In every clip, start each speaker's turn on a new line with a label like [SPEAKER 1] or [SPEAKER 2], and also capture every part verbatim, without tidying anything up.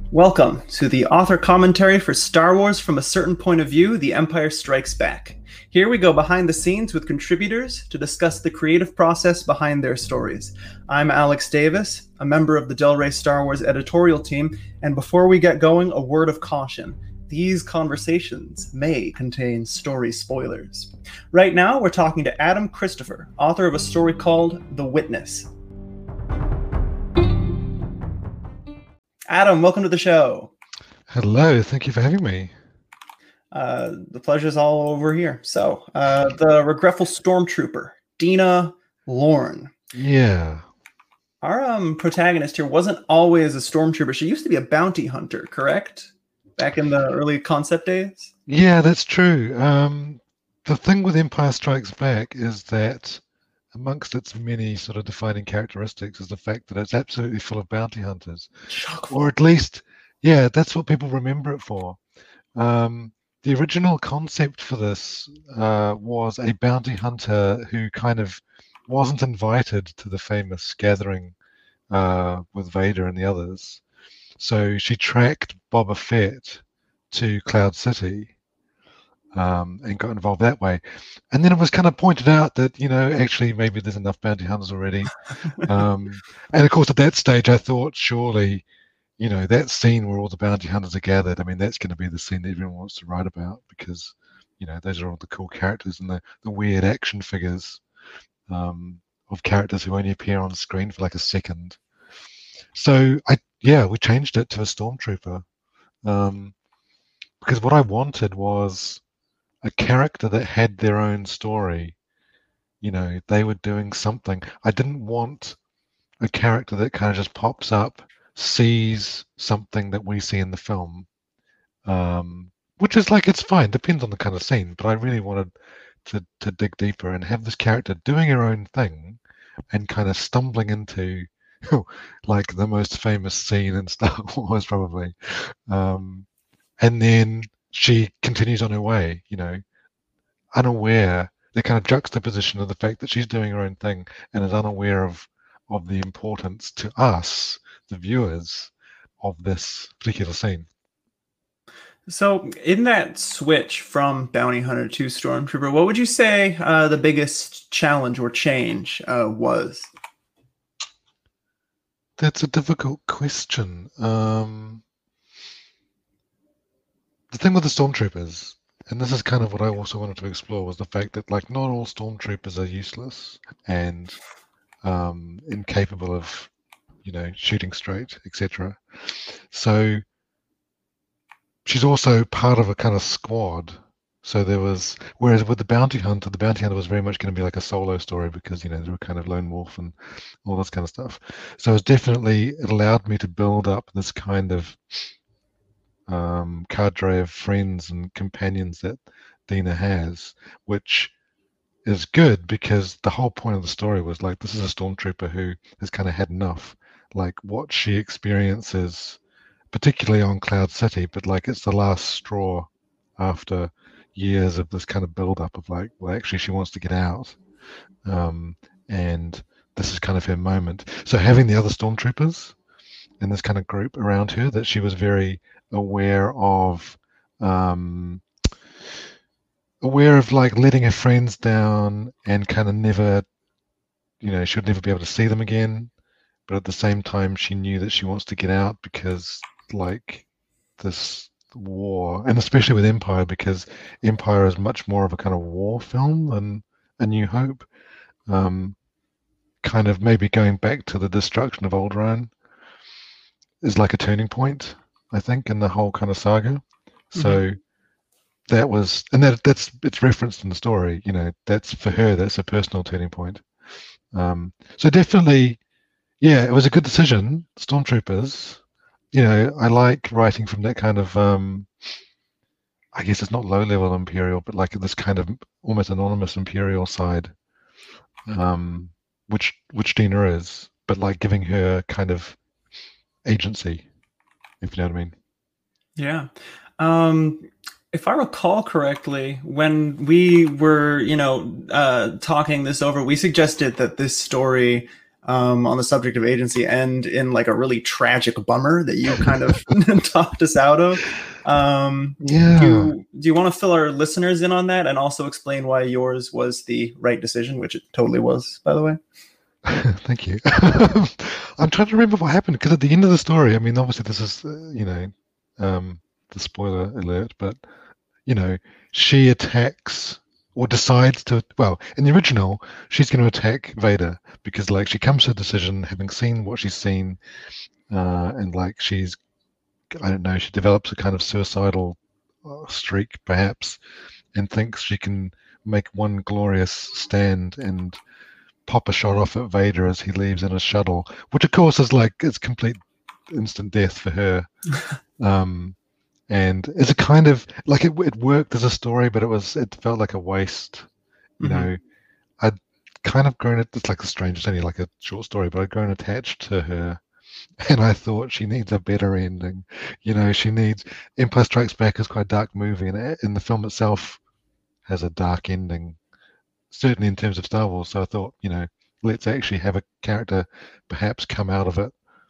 [SPEAKER 1] Welcome to the author commentary for Star Wars from a Certain Point of View, The Empire Strikes Back. Here we go behind the scenes with contributors to discuss the creative process behind their stories. I'm Alex Davis, a member of the Del Rey Star Wars editorial team, and before we get going, a word of caution. These conversations may contain story spoilers. Right now, we're talking to Adam Christopher, author of a story called The Witness. Adam, welcome to the show.
[SPEAKER 2] Hello, thank you for having me.
[SPEAKER 1] Uh, the pleasure's all over here. So, uh, the regretful stormtrooper, Dina Lorne.
[SPEAKER 2] Yeah.
[SPEAKER 1] Our um, protagonist here wasn't always a stormtrooper. She used to be a bounty hunter, correct? Back in the early concept days?
[SPEAKER 2] Yeah, that's true. Um, the thing with Empire Strikes Back is that amongst its many sort of defining characteristics is the fact that it's absolutely full of bounty hunters.
[SPEAKER 1] Chock
[SPEAKER 2] Or at least, yeah, that's what people remember it for. Um, the original concept for this uh, was a bounty hunter who kind of wasn't invited to the famous gathering uh, with Vader and the others. So she tracked Boba Fett to Cloud City um, and got involved that way. And then it was kind of pointed out that, you know, actually maybe there's enough bounty hunters already. um, and of course, at that stage, I thought surely, you know, that scene where all the bounty hunters are gathered, I mean, that's going to be the scene that everyone wants to write about because, you know, those are all the cool characters and the, the weird action figures um, of characters who only appear on screen for like a second. So I, yeah, we changed it to a stormtrooper um, because what I wanted was a character that had their own story. You know, they were doing something. I didn't want a character that kind of just pops up, sees something that we see in the film, um, which is like, it's fine, depends on the kind of scene, but I really wanted to, to dig deeper and have this character doing her own thing and kind of stumbling into like the most famous scene in Star Wars probably. Um, and then she continues on her way, you know, unaware, the kind of juxtaposition of the fact that she's doing her own thing and is unaware of of the importance to us, the viewers, of this particular scene.
[SPEAKER 1] So, in that switch from bounty hunter to stormtrooper, what would you say uh, the biggest challenge or change uh, was?
[SPEAKER 2] That's a difficult question. Um, the thing with the stormtroopers, and this is kind of what I also wanted to explore, was the fact that like not all stormtroopers are useless and um, incapable of, you know, shooting straight, et cetera. So she's also part of a kind of squad. So there was, whereas with the bounty hunter, the bounty hunter was very much going to be like a solo story because, you know, they were kind of lone wolf and all this kind of stuff. So it's definitely, it allowed me to build up this kind of um, cadre of friends and companions that Dina has, which is good because the whole point of the story was like, this is a stormtrooper who has kind of had enough. Like what she experiences, particularly on Cloud City, but like it's the last straw after years of this kind of build up of like, well, actually she wants to get out. Um, and this is kind of her moment. So having the other stormtroopers in this kind of group around her that she was very aware of, um, aware of like letting her friends down and kind of never, you know, she would never be able to see them again. But at the same time, she knew that she wants to get out because like this war, and especially with Empire, because Empire is much more of a kind of war film than A New Hope. Um, kind of maybe going back to the destruction of Alderaan is like a turning point, I think, in the whole kind of saga. So mm-hmm. that was, and that that's it's referenced in the story. You know, that's for her. That's a personal turning point. Um, so definitely, yeah, it was a good decision. Stormtroopers. You know, I like writing from that kind of, um, I guess it's not low-level Imperial, but like this kind of almost anonymous Imperial side, um, which which Dina is, but like giving her kind of agency, if you know what I mean.
[SPEAKER 1] Yeah. Um, if I recall correctly, when we were, you know, uh, talking this over, we suggested that this story um, on the subject of agency end in like a really tragic bummer that you kind of talked us out of. Um,
[SPEAKER 2] Yeah.
[SPEAKER 1] Do you, do you want to fill our listeners in on that and also explain why yours was the right decision, which it totally was, by the way?
[SPEAKER 2] Thank you. I'm trying to remember what happened because at the end of the story, I mean, obviously this is, uh, you know, um, the spoiler alert, but you know, she attacks or decides to. Well, in the original, she's going to attack Vader because, like, she comes to a decision having seen what she's seen, uh, and like she's, I don't know, she develops a kind of suicidal uh, streak, perhaps, and thinks she can make one glorious stand and pop a shot off at Vader as he leaves in a shuttle, which of course is like it's complete instant death for her. um, and it's a kind of like it, it worked as a story, but it was it felt like a waste. You
[SPEAKER 1] Mm-hmm.
[SPEAKER 2] know, I'd kind of grown it. It's like a strange, it's only like a short story, but I'd grown attached to her, and I thought she needs a better ending. You know, she needs Empire Strikes Back is quite a dark movie, and in the film itself has a dark ending, certainly in terms of Star Wars. So I thought, you know, let's actually have a character perhaps come out of it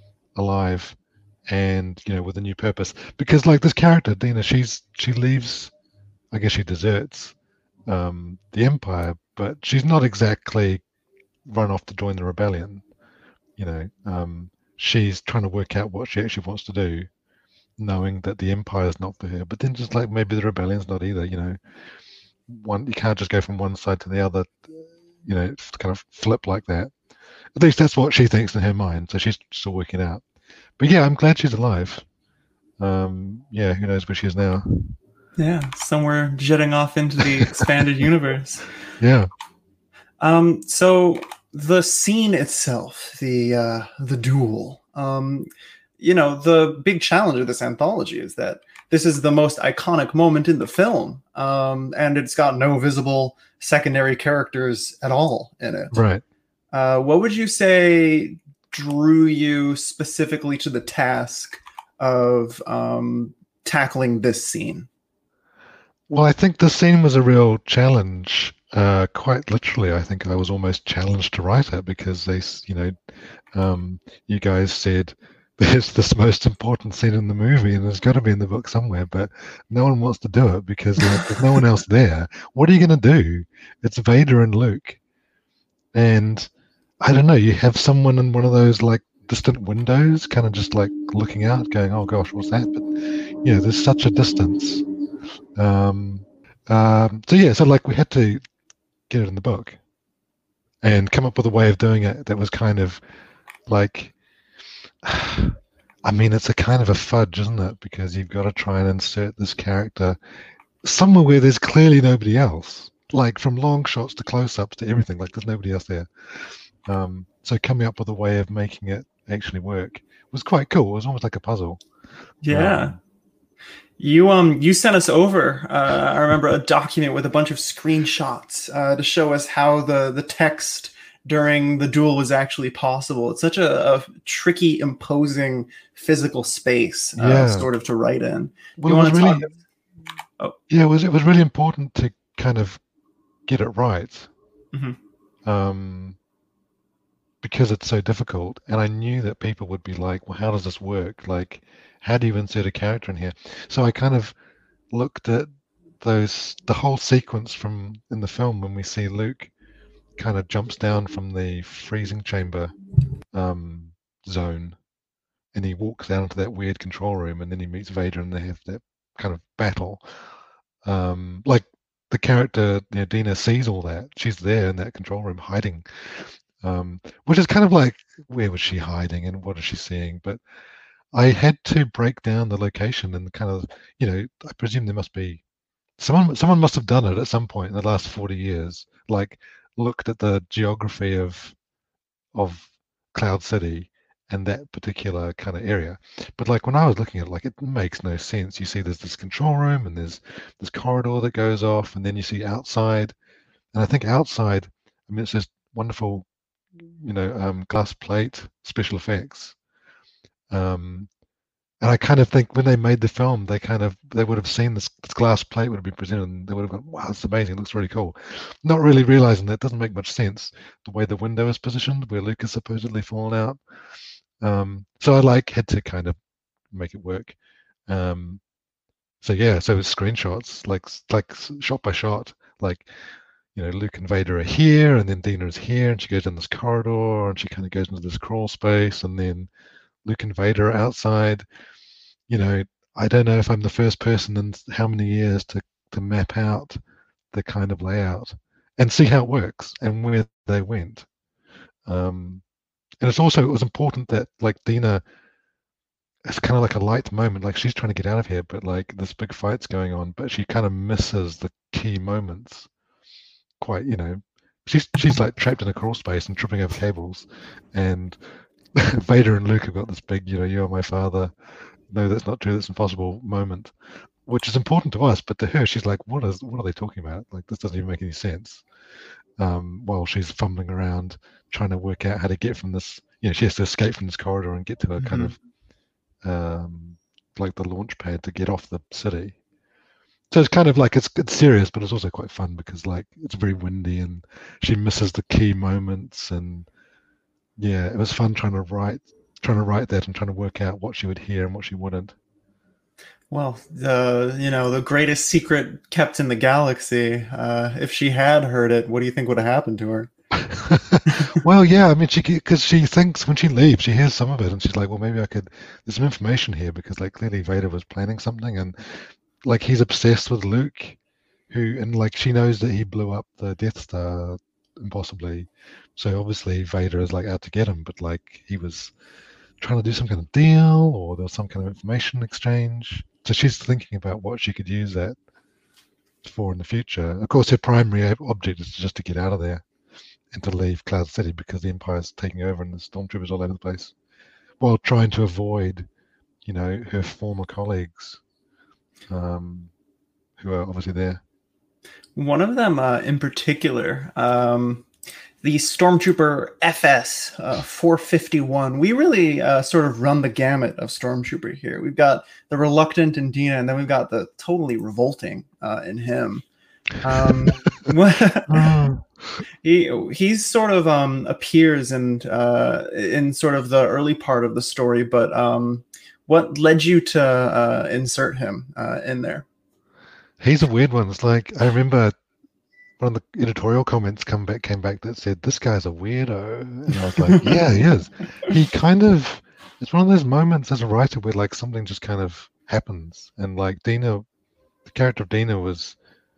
[SPEAKER 2] alive and, you know, with a new purpose. Because like this character, Dina, she's she leaves, I guess she deserts um, the Empire, but she's not exactly run off to join the rebellion. You know, um, she's trying to work out what she actually wants to do, knowing that the Empire is not for her. But then just like maybe the rebellion's not either. You know, one you can't just go from one side to the other. You know, kind of flip like that. At least that's what she thinks in her mind. So she's still working out. But yeah, I'm glad she's alive. Um, yeah, who knows where she is now?
[SPEAKER 1] Yeah, somewhere jetting off into the expanded universe.
[SPEAKER 2] Yeah.
[SPEAKER 1] Um, so the scene itself, the uh, the duel. Um, you know, the big challenge of this anthology is that this is the most iconic moment in the film, um, and it's got no visible secondary characters at all in it.
[SPEAKER 2] Right.
[SPEAKER 1] Uh, what would you say drew you specifically to the task of um, tackling this scene?
[SPEAKER 2] Well, I think the scene was a real challenge. Uh, quite literally, I think I was almost challenged to write it because they, you know, um, you guys said there's this most important scene in the movie and it's got to be in the book somewhere, but no one wants to do it because like, there's no one else there. What are you going to do? It's Vader and Luke. And I don't know, you have someone in one of those like distant windows kind of just like looking out going, oh gosh, what's that? But, you know, there's such a distance. Um, um, so yeah, so like we had to get it in the book and come up with a way of doing it that was kind of like, I mean, it's a kind of a fudge, isn't it? Because you've got to try and insert this character somewhere where there's clearly nobody else, like from long shots to close-ups to everything, like there's nobody else there. Um, so coming up with a way of making it actually work was quite cool. It was almost like a puzzle.
[SPEAKER 1] Yeah.
[SPEAKER 2] Um,
[SPEAKER 1] You um you sent us over. Uh, I remember a document with a bunch of screenshots uh, to show us how the the text during the duel was actually possible. It's such a, a tricky, imposing physical space, uh,
[SPEAKER 2] yeah.
[SPEAKER 1] sort of to write in.
[SPEAKER 2] Well,
[SPEAKER 1] you
[SPEAKER 2] it was
[SPEAKER 1] want to
[SPEAKER 2] really,
[SPEAKER 1] talk? Oh,
[SPEAKER 2] yeah, it was it was really important to kind of get it right.
[SPEAKER 1] mm-hmm.
[SPEAKER 2] Um, because it's so difficult. And I knew that people would be like, well, how does this work? Like, how do you insert a character in here? So I kind of looked at those, the whole sequence from in the film when we see Luke kind of jumps down from the freezing chamber um, zone and he walks down into that weird control room and then he meets Vader and they have that kind of battle. Um, like the character, you know, Dina sees all that. She's there in that control room hiding. Um, which is kind of like, where was she hiding and what is she seeing? But I had to break down the location and kind of, you know, I presume there must be someone. Someone must have done it at some point in the last forty years, like looked at the geography of of Cloud City and that particular kind of area. But like when I was looking at it, like it makes no sense. You see, there's this control room and there's this corridor that goes off, and then you see outside, and I think outside, I mean, it's just wonderful, you know, um, glass plate special effects. Um, And I kind of think when they made the film, they kind of they would have seen this, this glass plate would have been presented, and they would have gone, "Wow, it's amazing! It looks really cool." Not really realizing that doesn't make much sense. The way the window is positioned, where Luke is supposedly fallen out. Um, so I like had to kind of make it work. Um, so yeah, so it's screenshots, like like shot by shot, like you know, Luke and Vader are here, and then Dina is here, and she goes in this corridor, and she kind of goes into this crawl space, and then Luke and Vader are outside. You know, I don't know if I'm the first person in how many years to to map out the kind of layout and see how it works and where they went. Um, and it's also it was important that like Dina, it's kind of like a light moment, like she's trying to get out of here, but like this big fight's going on, but she kind of misses the key moments. Quite, you know, she's she's like trapped in a crawl space and tripping over cables, and Vader and Luke have got this big, you know, you are my father. No, that's not true. That's impossible moment, which is important to us, but to her, she's like, what is what are they talking about? Like this doesn't even make any sense. Um, while she's fumbling around trying to work out how to get from this, you know, she has to escape from this corridor and get to a mm-hmm. kind of um, like the launch pad to get off the city. So it's kind of like it's it's serious, but it's also quite fun because like it's very windy and she misses the key moments, and yeah, it was fun trying to write trying to write that and trying to work out what she would hear and what she wouldn't.
[SPEAKER 1] Well, the you know the greatest secret kept in the galaxy. Uh, if she had heard it, what do you think would have happened to her?
[SPEAKER 2] Well, yeah, I mean, she because she thinks when she leaves, she hears some of it, and she's like, well, maybe I could. There's some information here because like clearly Vader was planning something, and like he's obsessed with Luke, who and like she knows that he blew up the Death Star impossibly, so obviously Vader is like out to get him, but like he was trying to do some kind of deal, or there was some kind of information exchange. So she's thinking about what she could use that for in the future. Of course, her primary object is just to get out of there and to leave Cloud City because the Empire's taking over and the stormtroopers all over the place, while trying to avoid, you know, her former colleagues, um, who are obviously there.
[SPEAKER 1] One of them, uh, in particular, um, the Stormtrooper F S uh, four fifty-one. We really uh, sort of run the gamut of Stormtrooper here. We've got the reluctant in Dina, and then we've got the totally revolting uh, in him. Um, he he's sort of um, appears in uh, in sort of the early part of the story, but um, what led you to uh, insert him uh, in there?
[SPEAKER 2] He's a weird one. It's like I remember one of the editorial comments come back came back that said this guy's a weirdo, and I was like, yeah, he is. He kind of it's one of those moments as a writer where like something just kind of happens, and like Dina, the character of Dina was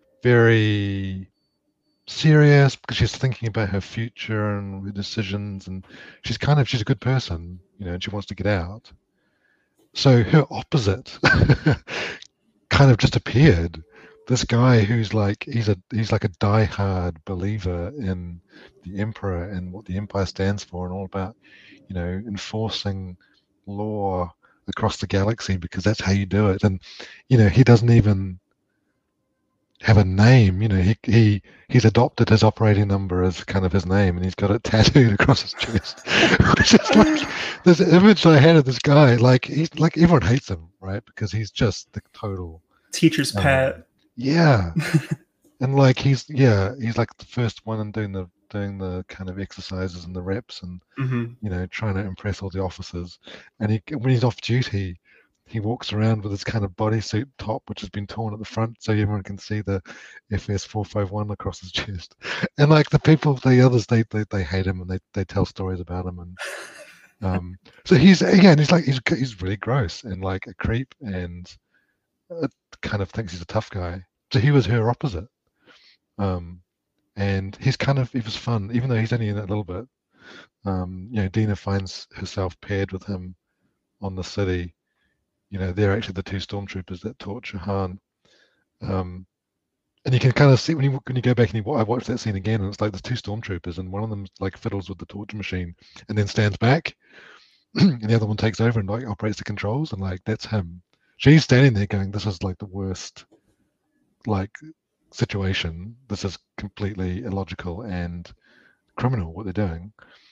[SPEAKER 2] very serious because she's thinking about her future and her decisions, and she's kind of she's a good person, you know, and she wants to get out. So her opposite kind of just appeared. This guy who's like he's a he's like a diehard believer in the Emperor and what the Empire stands for, and all about, you know, enforcing law across the galaxy because that's how you do it. And you know, he doesn't even have a name. You know, he he he's adopted his operating number as kind of his name, and he's got it tattooed across his chest. Which is like this image I had of this guy. Like he's like everyone hates him, right? Because he's just the total
[SPEAKER 1] teacher's um, pet.
[SPEAKER 2] Yeah. And like he's yeah he's like the first one in doing the doing the kind of exercises and the reps and
[SPEAKER 1] mm-hmm.
[SPEAKER 2] you know, trying to impress all the officers. And he when he's off duty, he walks around with his kind of bodysuit top, which has been torn at the front, so everyone can see the F S four fifty-one across his chest. And like the people, the others, they they, they hate him and they, they tell stories about him. And um, so he's again, he's like he's he's really gross and like a creep and uh, kind of thinks he's a tough guy. So he was her opposite. Um, and he's kind of he was fun, even though he's only in it a little bit. Um, you know, Dina finds herself paired with him on the city. You know, they're actually the two stormtroopers that torture Han. Um, and you can kind of see when you when you go back and you I watched that scene again, and it's like there's two stormtroopers, and one of them like fiddles with the torture machine and then stands back, and the other one takes over and like operates the controls, and like that's him. She's standing there going, "This is like the worst, like situation. This is completely illogical and criminal what they're doing."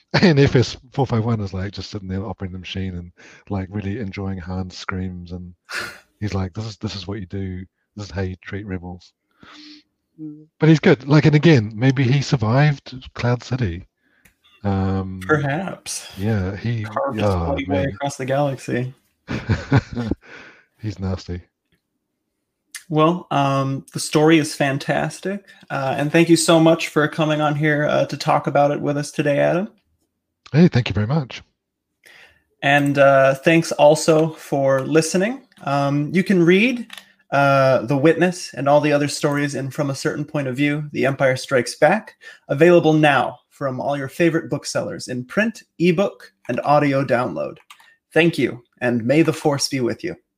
[SPEAKER 2] And F S four fifty-one is like just sitting there operating the machine and like really enjoying Han's screams, and he's like, "This is this is what you do. This is how you treat rebels." But he's good. Like, and again, maybe he survived Cloud City. Um,
[SPEAKER 1] Perhaps.
[SPEAKER 2] Yeah, he.
[SPEAKER 1] Carved his
[SPEAKER 2] Oh,
[SPEAKER 1] bloody way
[SPEAKER 2] man.
[SPEAKER 1] across the galaxy.
[SPEAKER 2] He's nasty.
[SPEAKER 1] Well, um, the story is fantastic. Uh, and thank you so much for coming on here uh, to talk about it with us today, Adam.
[SPEAKER 2] Hey, thank you very much.
[SPEAKER 1] And uh, thanks also for listening. Um, you can read uh, The Witness and all the other stories in From a Certain Point of View, The Empire Strikes Back, available now from all your favorite booksellers in print, ebook, and audio download. Thank you, and may the Force be with you.